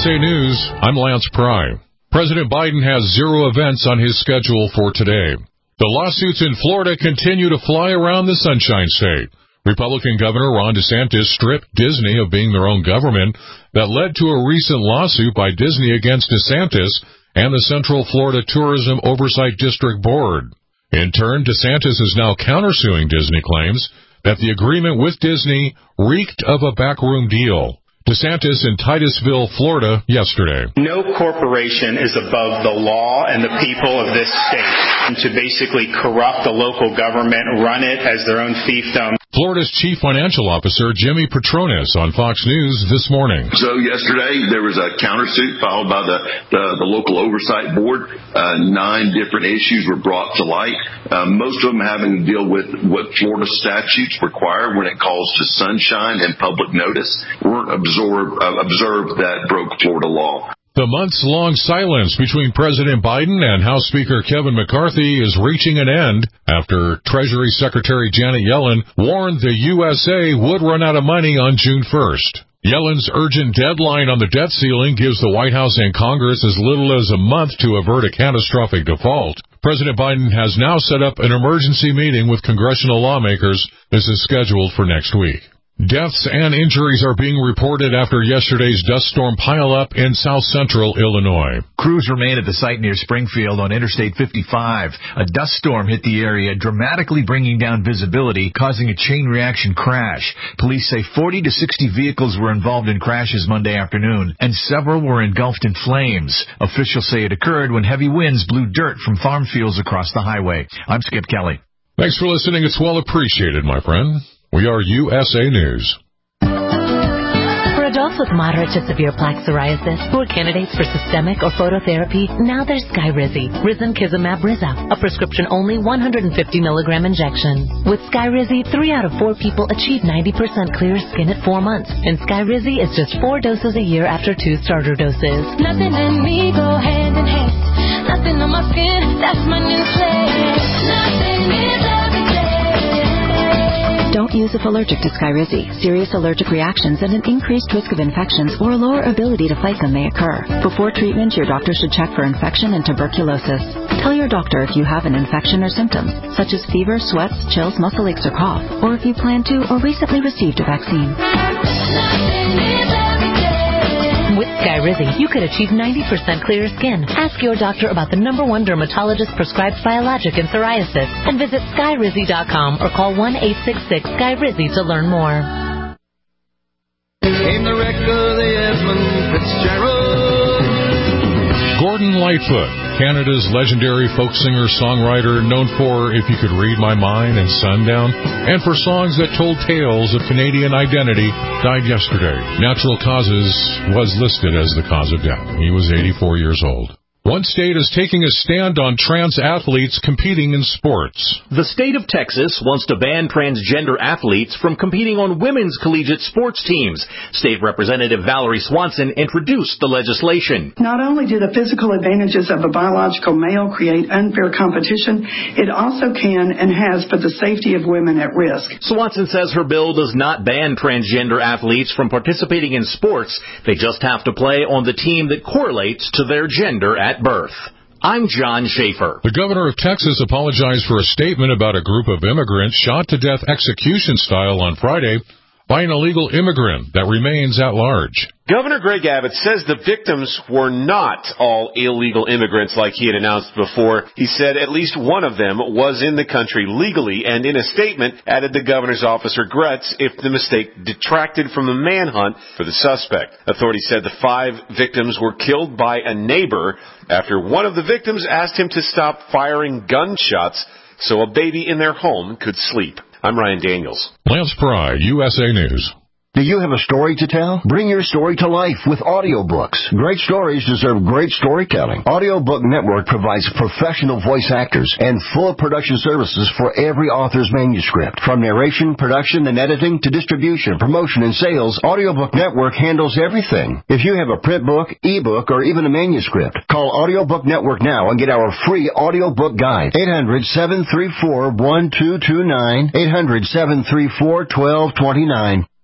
USA News, I'm Lance Pry. President Biden has 0 events on his schedule for today. The lawsuits in Florida continue to fly around the Sunshine State. Republican Governor Ron DeSantis stripped Disney of being their own government. That led to a recent lawsuit by Disney against DeSantis and the Central Florida Tourism Oversight District Board. In turn, DeSantis is now countersuing Disney claims that the agreement with Disney reeked of a backroom deal. DeSantis in Titusville, Florida, yesterday. No corporation is above the law and the people of this state. And to basically corrupt the local government, run it as their own fiefdom. Florida's Chief Financial Officer, Jimmy Petronis, on Fox News this morning. So yesterday, there was a countersuit filed by the local oversight board. 9 different issues were brought to light, most of them having to deal with what Florida statutes require when it calls to sunshine and public notice weren't observed that broke Florida law. The months-long silence between President Biden and House Speaker Kevin McCarthy is reaching an end after Treasury Secretary Janet Yellen warned the USA would run out of money on June 1st. Yellen's urgent deadline on the debt ceiling gives the White House and Congress as little as a month to avert a catastrophic default. President Biden has now set up an emergency meeting with congressional lawmakers. This is scheduled for next week. Deaths and injuries are being reported after yesterday's dust storm pileup in south-central Illinois. Crews remain at the site near Springfield on Interstate 55. A dust storm hit the area, dramatically bringing down visibility, causing a chain reaction crash. Police say 40 to 60 vehicles were involved in crashes Monday afternoon, and several were engulfed in flames. Officials say it occurred when heavy winds blew dirt from farm fields across the highway. I'm Skip Kelly. Thanks for listening. It's well appreciated, my friend. We are USA News. For adults with moderate to severe plaque psoriasis who are candidates for systemic or phototherapy, now there's Skyrizi, Risankizumab Riza, a prescription-only 150-milligram injection. With Skyrizi, 3 out of 4 people achieve 90% clear skin at 4 months, and Skyrizi is just 4 doses a year after 2 starter doses. Nothing and me go hand in hand. Nothing on my skin, that's my new plan. Nothing is everything. Don't use if allergic to Skyrizi. Serious allergic reactions and an increased risk of infections or a lower ability to fight them may occur. Before treatment, your doctor should check for infection and tuberculosis. Tell your doctor if you have an infection or symptoms, such as fever, sweats, chills, muscle aches, or cough, or if you plan to or recently received a vaccine. With Skyrizi, you could achieve 90% clearer skin. Ask your doctor about the #1 dermatologist-prescribed biologic in psoriasis and visit Skyrizi.com or call 1-866-SKYRIZI to learn more. Came the wreck of the Edmund Fitzgerald. Gordon Lightfoot, Canada's legendary folk singer-songwriter known for If You Could Read My Mind and Sundown, and for songs that told tales of Canadian identity, died yesterday. Natural causes was listed as the cause of death. He was 84 years old. One state is taking a stand on trans athletes competing in sports. The state of Texas wants to ban transgender athletes from competing on women's collegiate sports teams. State Representative Valerie Swanson introduced the legislation. Not only do the physical advantages of a biological male create unfair competition, it also can and has put the safety of women at risk. Swanson says her bill does not ban transgender athletes from participating in sports. They just have to play on the team that correlates to their gender at birth. I'm John Schaefer. The governor of Texas apologized for a statement about a group of immigrants shot to death execution style on Friday by an illegal immigrant that remains at large. Governor Greg Abbott says the victims were not all illegal immigrants like he had announced before. He said at least one of them was in the country legally, and in a statement added the governor's office regrets if the mistake detracted from the manhunt for the suspect. Authorities said the 5 victims were killed by a neighbor after one of the victims asked him to stop firing gunshots so a baby in their home could sleep. I'm Ryan Daniels. Lance Pry, USA News. Do you have a story to tell? Bring your story to life with audiobooks. Great stories deserve great storytelling. Audiobook Network provides professional voice actors and full production services for every author's manuscript. From narration, production, and editing to distribution, promotion, and sales, Audiobook Network handles everything. If you have a print book, ebook, or even a manuscript, call Audiobook Network now and get our free audiobook guide. 800-734-1229, 800-734-1229.